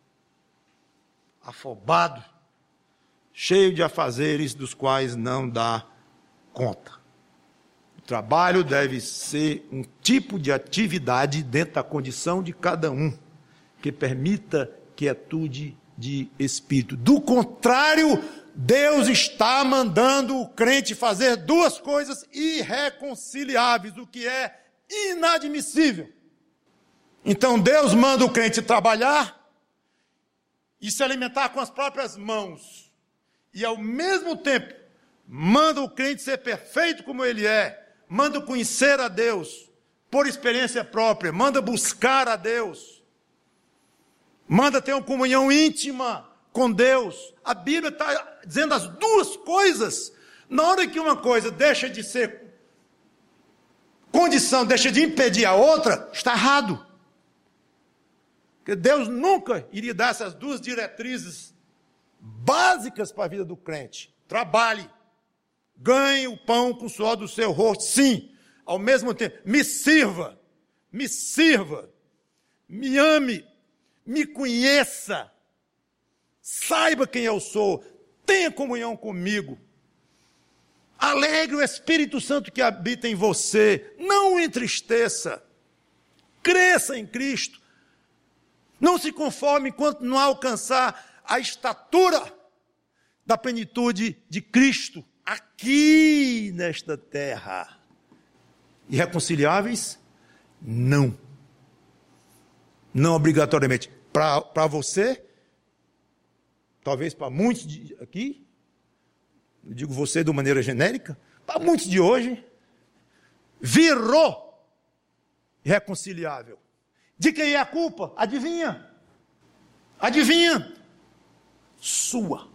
Afobado, cheio de afazeres dos quais não dá conta. trabalho deve ser um tipo de atividade dentro da condição de cada um, que permita quietude de espírito. Do contrário, Deus está mandando o crente fazer duas coisas irreconciliáveis, o que é inadmissível. Então Deus manda o crente trabalhar e se alimentar com as próprias mãos. E ao mesmo tempo, manda o crente ser perfeito como ele é, manda conhecer a Deus por experiência própria, manda buscar a Deus, manda ter uma comunhão íntima com Deus. A Bíblia está dizendo as duas coisas. Na hora que uma coisa deixa de ser condição, deixa de impedir a outra, está errado. Porque Deus nunca iria dar essas duas diretrizes básicas para a vida do crente. Trabalhe, ganhe o pão com o suor do seu rosto, sim. Ao mesmo tempo, me sirva, me ame, me conheça, saiba quem eu sou, tenha comunhão comigo. Alegre o Espírito Santo que habita em você, não o entristeça, cresça em Cristo, não se conforme enquanto não alcançar a estatura da plenitude de Cristo, aqui nesta terra. Irreconciliáveis? Não. Não obrigatoriamente. Para você, talvez para muitos aqui, eu digo você de maneira genérica, para muitos de hoje, virou irreconciliável. De quem é a culpa? Adivinha? Sua.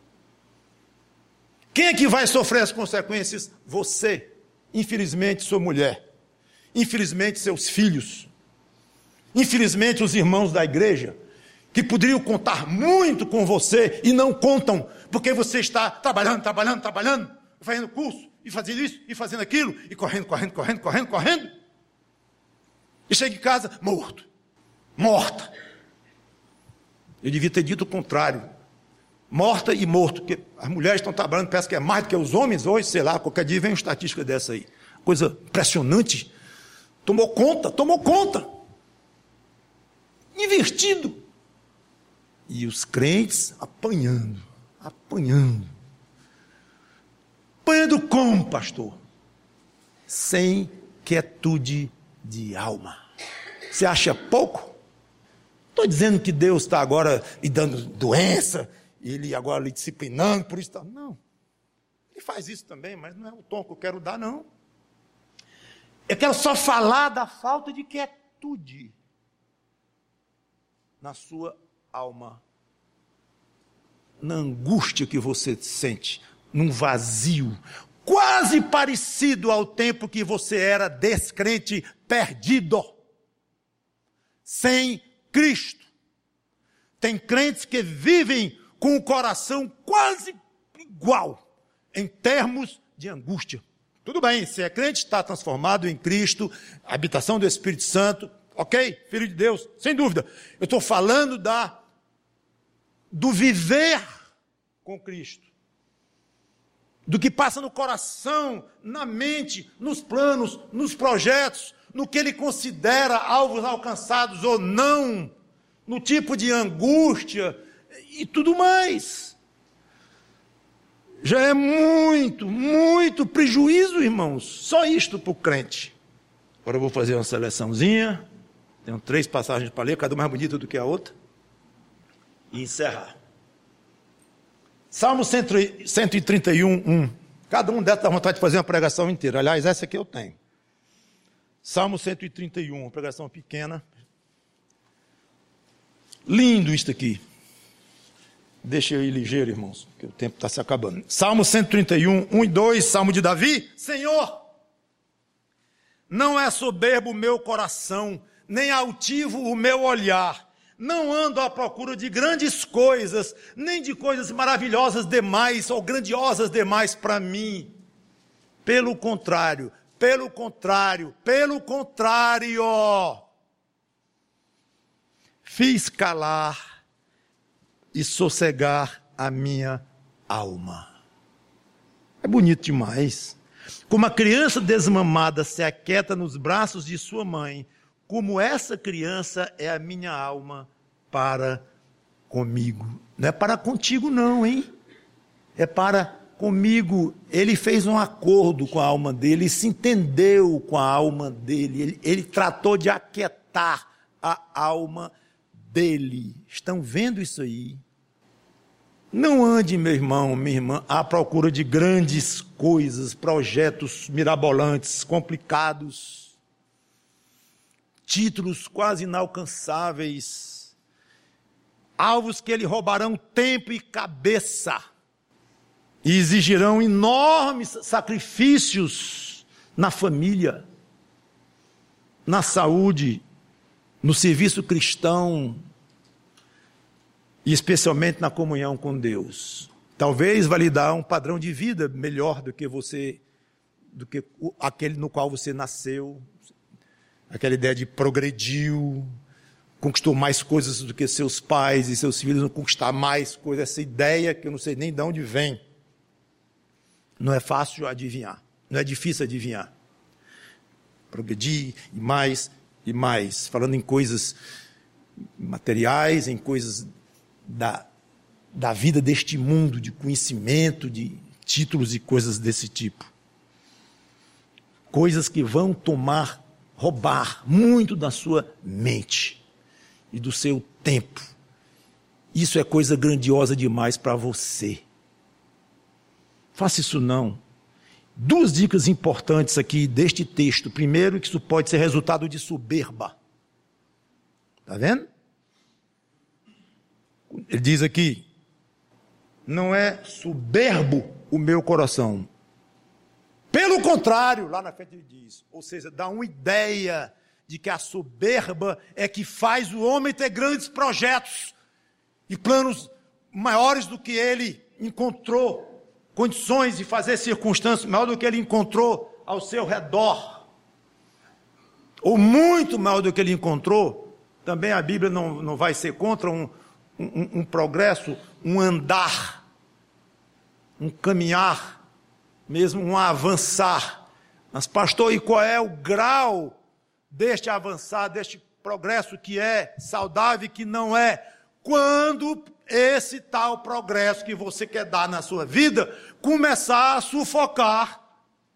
Quem é que vai sofrer as consequências? Você. Infelizmente, sua mulher. Infelizmente, seus filhos. Infelizmente, os irmãos da igreja, que poderiam contar muito com você e não contam, porque você está trabalhando, fazendo curso, e fazendo isso, e fazendo aquilo, e correndo. E chega em casa morta. Eu devia ter dito o contrário. Morta e morto, porque as mulheres estão trabalhando, parece que é mais do que os homens hoje, sei lá, qualquer dia vem uma estatística dessa aí. Coisa impressionante. Tomou conta. Invertido. E os crentes apanhando. Apanhando como, pastor? Sem quietude de alma. Você acha pouco? Estou dizendo que Deus está agora lhe dando doença, Ele agora lhe disciplinando, por isso está... Não. Ele faz isso também, mas não é o tom que eu quero dar, não. Eu quero só falar da falta de quietude na sua alma, na angústia que você sente, num vazio, quase parecido ao tempo que você era descrente, perdido, sem Cristo. Tem crentes que vivem com o coração quase igual, em termos de angústia. Tudo bem, se é crente, está transformado em Cristo, a habitação do Espírito Santo, ok? Filho de Deus, sem dúvida. Eu estou falando do viver com Cristo, do que passa no coração, na mente, nos planos, nos projetos, no que ele considera alvos alcançados ou não, no tipo de angústia e tudo mais. Já é muito prejuízo, irmãos. Só isto para o crente. Agora eu vou fazer uma seleçãozinha. Tenho 3 passagens para ler, cada uma mais bonita do que a outra. E encerrar. Salmo 131, 1. Cada um dessa dá vontade de fazer uma pregação inteira. Aliás, essa aqui eu tenho. Salmo 131, uma pregação pequena. Lindo isto aqui. Deixa eu ir ligeiro, irmãos, porque o tempo está se acabando. Salmo 131, 1 e 2, Salmo de Davi. Senhor, não é soberbo o meu coração, nem altivo o meu olhar. Não ando à procura de grandes coisas, nem de coisas maravilhosas demais ou grandiosas demais para mim. Pelo contrário, fiz calar e sossegar a minha alma. É bonito demais. Como a criança desmamada se aquieta nos braços de sua mãe, como essa criança é a minha alma para comigo. Não é para contigo não, hein? É para comigo. Ele fez um acordo com a alma dele, ele se entendeu com a alma dele, ele tratou de aquietar a alma dele. Estão vendo isso aí? Não ande, meu irmão, minha irmã, à procura de grandes coisas, projetos mirabolantes, complicados, títulos quase inalcançáveis, alvos que lhe roubarão tempo e cabeça e exigirão enormes sacrifícios na família, na saúde, no serviço cristão, e especialmente na comunhão com Deus. Talvez vai lhe dar um padrão de vida melhor do que aquele no qual você nasceu, aquela ideia de progrediu, conquistou mais coisas do que seus pais e seus filhos, não conquistar mais coisas, essa ideia que eu não sei nem de onde vem. Não é fácil adivinhar, não é difícil adivinhar. Progredir e mais, falando em coisas materiais, em coisas da vida deste mundo, de conhecimento, de títulos e coisas desse tipo. Coisas que vão roubar muito da sua mente e do seu tempo. Isso é coisa grandiosa demais para você. Faça isso não. 2 dicas importantes aqui deste texto. Primeiro, que isso pode ser resultado de soberba. Está vendo? Ele diz aqui, não é soberbo o meu coração. Pelo contrário, lá na frente ele diz, ou seja, dá uma ideia de que a soberba é que faz o homem ter grandes projetos e planos maiores do que ele encontrou, condições de fazer circunstâncias maior do que ele encontrou ao seu redor, ou muito maior do que ele encontrou. Também a Bíblia não vai ser contra um progresso, um andar, um caminhar, mesmo um avançar. Mas, pastor, e qual é o grau deste avançar, deste progresso que é saudável e que não é? Quando esse tal progresso que você quer dar na sua vida começar a sufocar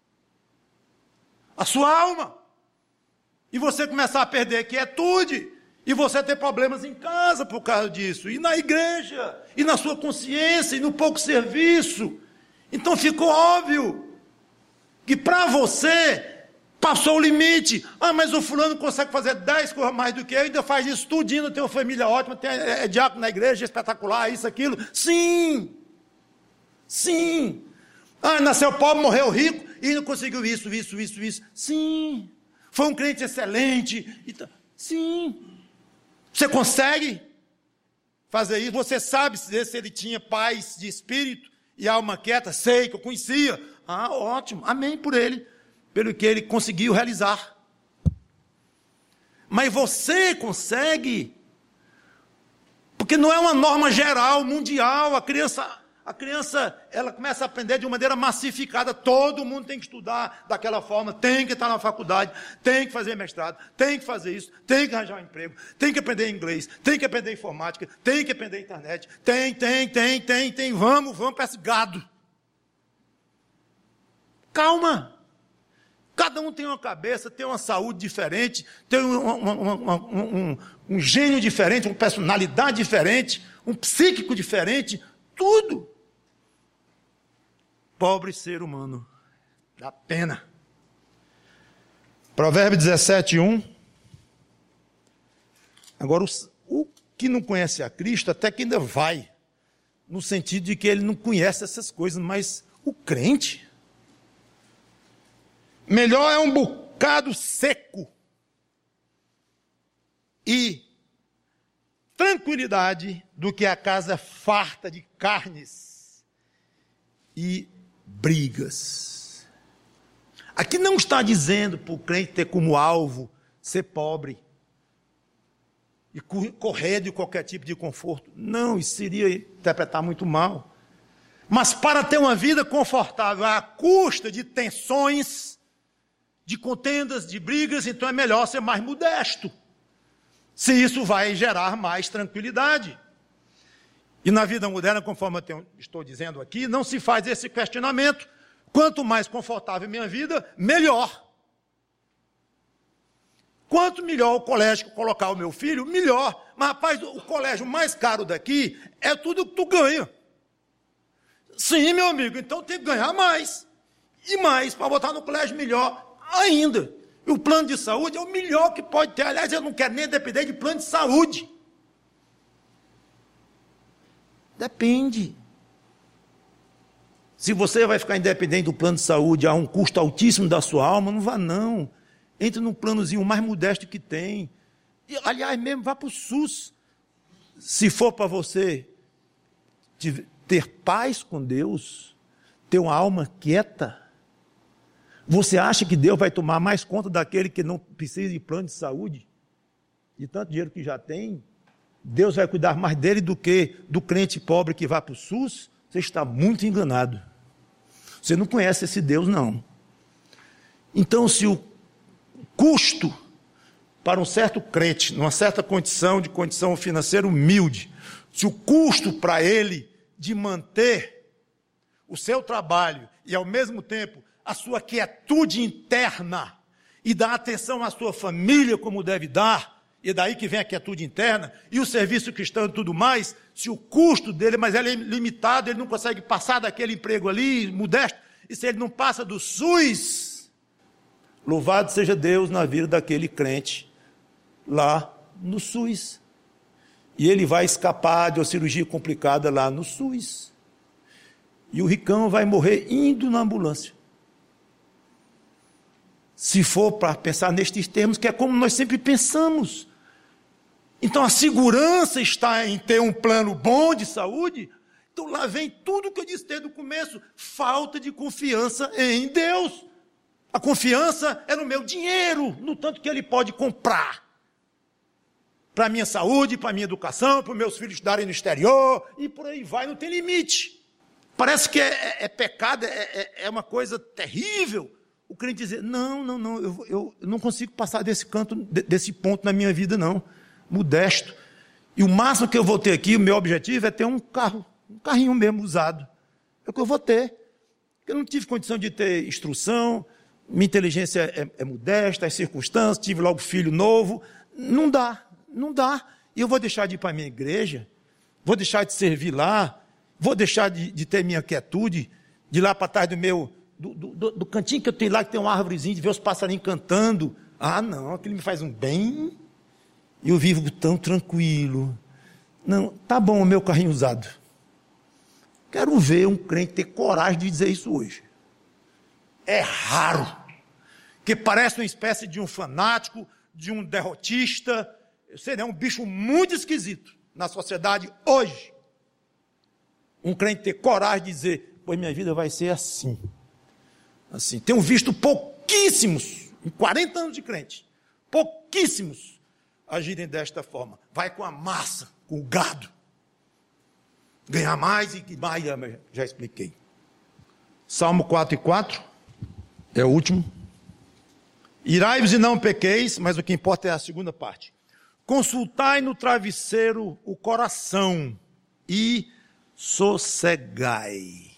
a sua alma, e você começar a perder quietude, e você ter problemas em casa por causa disso, e na igreja, e na sua consciência, e no pouco serviço. Então ficou óbvio que para você passou o limite. Ah, mas o fulano consegue fazer 10 coisas mais do que eu, ainda faz isso tudinho, tem uma família ótima, é diácono na igreja, espetacular, isso, aquilo. Sim! Sim! Ah, nasceu pobre, morreu rico, e não conseguiu isso. Sim! Foi um crente excelente. Sim! Você consegue fazer isso? Você sabe se ele tinha paz de espírito e alma quieta? Sei, que eu conhecia. Ah, ótimo. Amém por ele. Pelo que ele conseguiu realizar. Mas você consegue? Porque não é uma norma geral, mundial. A criança, ela começa a aprender de uma maneira massificada. Todo mundo tem que estudar daquela forma, tem que estar na faculdade, tem que fazer mestrado, tem que fazer isso, tem que arranjar um emprego, tem que aprender inglês, tem que aprender informática, tem que aprender internet, tem. Vamos para esse gado. Calma. Cada um tem uma cabeça, tem uma saúde diferente, tem um gênio diferente, uma personalidade diferente, um psíquico diferente, tudo. Pobre ser humano, dá pena. Provérbios 17:1. Agora, o que não conhece a Cristo até que ainda vai, no sentido de que ele não conhece essas coisas, mas o crente, melhor é um bocado seco e tranquilidade do que a casa farta de carnes e brigas. Aqui não está dizendo para o crente ter como alvo ser pobre e correr de qualquer tipo de conforto. Não, isso seria interpretar muito mal. Mas para ter uma vida confortável à custa de tensões, de contendas, de brigas, então é melhor ser mais modesto. Se isso vai gerar mais tranquilidade. E na vida moderna, conforme eu estou dizendo aqui, não se faz esse questionamento. Quanto mais confortável minha vida, melhor. Quanto melhor o colégio colocar o meu filho, melhor. Mas, rapaz, o colégio mais caro daqui é tudo que tu ganha. Sim, meu amigo, então tem que ganhar mais. E mais, para botar no colégio melhor ainda. E o plano de saúde é o melhor que pode ter. Aliás, eu não quero nem depender de plano de saúde. Depende. Se você vai ficar independente do plano de saúde a um custo altíssimo da sua alma, não vá não. Entre num planozinho mais modesto que tem. E, aliás, mesmo vá para o SUS. Se for para você ter paz com Deus, ter uma alma quieta, você acha que Deus vai tomar mais conta daquele que não precisa de plano de saúde? De tanto dinheiro que já tem? Deus vai cuidar mais dele do que do crente pobre que vai para o SUS? Você está muito enganado. Você não conhece esse Deus, não. Então, se o custo para um certo crente, numa certa condição, de condição financeira humilde, se o custo para ele de manter o seu trabalho e, ao mesmo tempo, a sua quietude interna e dar atenção à sua família como deve dar, e daí que vem a quietude interna, e o serviço cristão e tudo mais, se o custo dele, mas ele é limitado, ele não consegue passar daquele emprego ali, modesto, e se ele não passa do SUS, louvado seja Deus na vida daquele crente lá no SUS. E ele vai escapar de uma cirurgia complicada lá no SUS. E o ricão vai morrer indo na ambulância. Se for para pensar nestes termos, que é como nós sempre pensamos. Então a segurança está em ter um plano bom de saúde. Então lá vem tudo que eu disse desde o começo, falta de confiança em Deus. A confiança é no meu dinheiro, no tanto que ele pode comprar. Para a minha saúde, para a minha educação, para os meus filhos estudarem no exterior, e por aí vai, não tem limite. Parece que é pecado, é uma coisa terrível. O crente dizer, não, eu não consigo passar desse canto, desse ponto na minha vida, não. Modesto. E o máximo que eu vou ter aqui, o meu objetivo é ter um carrinho mesmo usado. É o que eu vou ter. Eu não tive condição de ter instrução, minha inteligência é modesta, as circunstâncias, tive logo filho novo. Não dá. E eu vou deixar de ir para a minha igreja, vou deixar de servir lá, vou deixar de ter minha quietude, de ir lá para trás do cantinho que eu tenho lá, que tem uma árvorezinha, de ver os passarinhos cantando. Ah, não, aquilo me faz um bem. E eu vivo tão tranquilo. Não, tá bom o meu carrinho usado. Quero ver um crente ter coragem de dizer isso hoje. É raro. Que parece uma espécie de um fanático, de um derrotista. Seria um bicho muito esquisito na sociedade hoje. Um crente ter coragem de dizer, pois minha vida vai ser assim. Assim. Tenho visto pouquíssimos, em 40 anos de crente, pouquíssimos agirem desta forma. Vai com a massa, com o gado. Ganhar mais e mais, já expliquei. Salmo 4:4, é o último. Irai-vos e não pequeis, mas o que importa é a segunda parte. Consultai no travesseiro o coração e sossegai.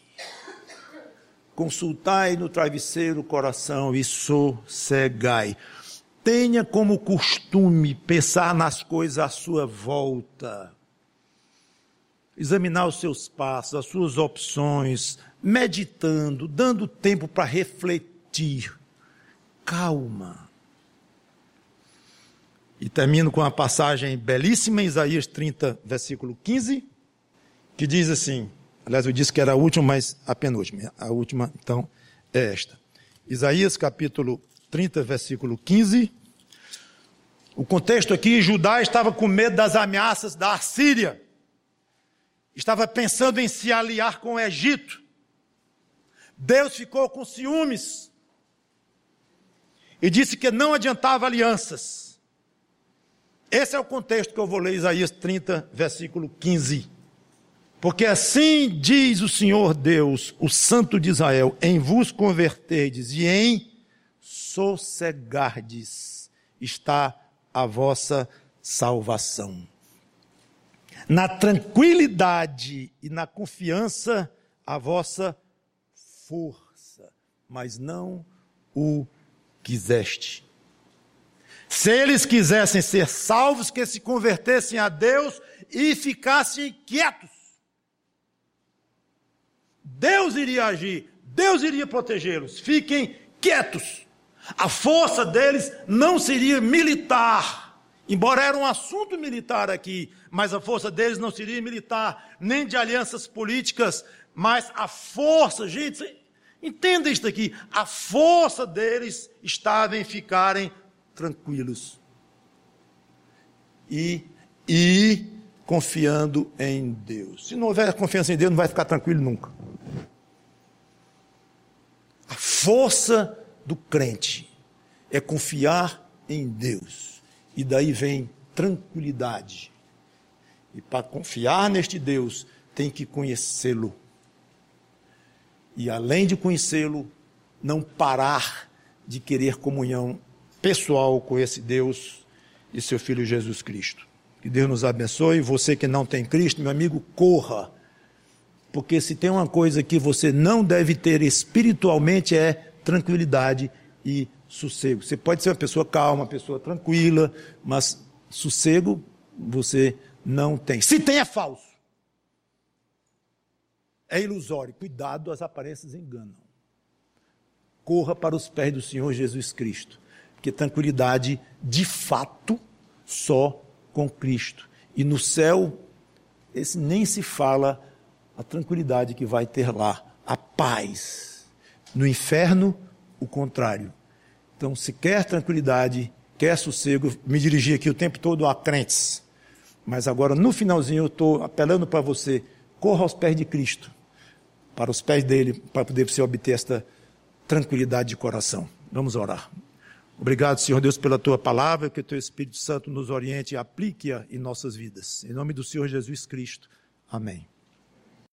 Consultai no travesseiro o coração e sossegai. Tenha como costume pensar nas coisas à sua volta. Examinar os seus passos, as suas opções, meditando, dando tempo para refletir. Calma. E termino com uma passagem belíssima em Isaías 30, versículo 15, que diz assim, aliás, eu disse que era a última, mas a penúltima. A última, então, é esta. Isaías, capítulo 30, versículo 15. O contexto aqui, Judá estava com medo das ameaças da Assíria. Estava pensando em se aliar com o Egito. Deus ficou com ciúmes. E disse que não adiantava alianças. Esse é o contexto que eu vou ler, Isaías 30, versículo 15. Porque assim diz o Senhor Deus, o Santo de Israel, em vos converterdes e em sossegardes está a vossa salvação. Na tranquilidade e na confiança a vossa força, mas não o quiseste. Se eles quisessem ser salvos, que se convertessem a Deus e ficassem quietos. Deus iria agir, Deus iria protegê-los. Fiquem quietos. A força deles não seria militar, embora era um assunto militar aqui, mas a força deles não seria militar, nem de alianças políticas, mas a força, gente, entenda isto aqui, a força deles estava em ficarem tranquilos e confiando em Deus. Se não houver confiança em Deus, não vai ficar tranquilo nunca. A força do crente é confiar em Deus. E daí vem tranquilidade. E para confiar neste Deus, tem que conhecê-lo. E além de conhecê-lo, não parar de querer comunhão pessoal com esse Deus e seu Filho Jesus Cristo. Que Deus nos abençoe. Você que não tem Cristo, meu amigo, corra. Porque se tem uma coisa que você não deve ter espiritualmente é tranquilidade e sossego. Você pode ser uma pessoa calma, uma pessoa tranquila, mas sossego você não tem. Se tem, é falso. É ilusório. Cuidado, as aparências enganam. Corra para os pés do Senhor Jesus Cristo. Porque tranquilidade, de fato, só com Cristo. E no céu, esse nem se fala a tranquilidade que vai ter lá, a paz. No inferno, o contrário. Então, se quer tranquilidade, quer sossego, me dirigi aqui o tempo todo a crentes. Mas agora, no finalzinho, eu estou apelando para você, corra aos pés de Cristo, para os pés dele, para poder você obter esta tranquilidade de coração. Vamos orar. Obrigado, Senhor Deus, pela tua palavra, que o teu Espírito Santo nos oriente e aplique-a em nossas vidas. Em nome do Senhor Jesus Cristo. Amém.